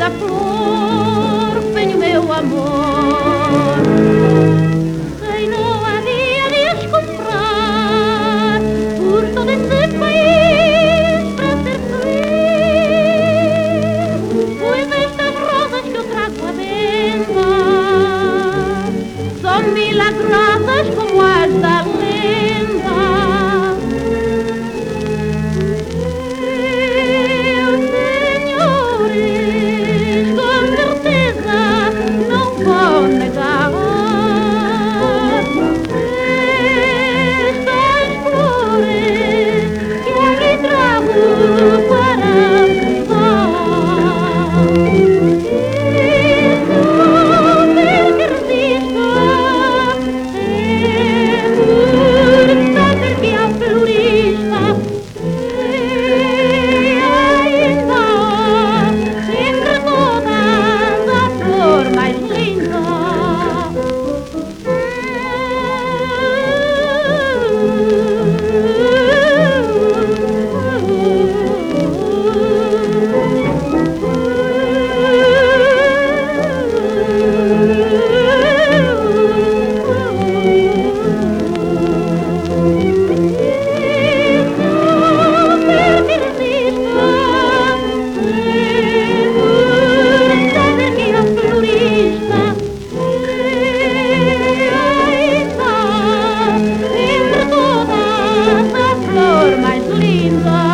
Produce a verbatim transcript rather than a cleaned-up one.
cada flor venho meu amor. Sei não havia de as comprar por todo esse país para ser feliz. Pois estas rosas que eu trago à venda são milagrosas como as da lenda. Mais linda.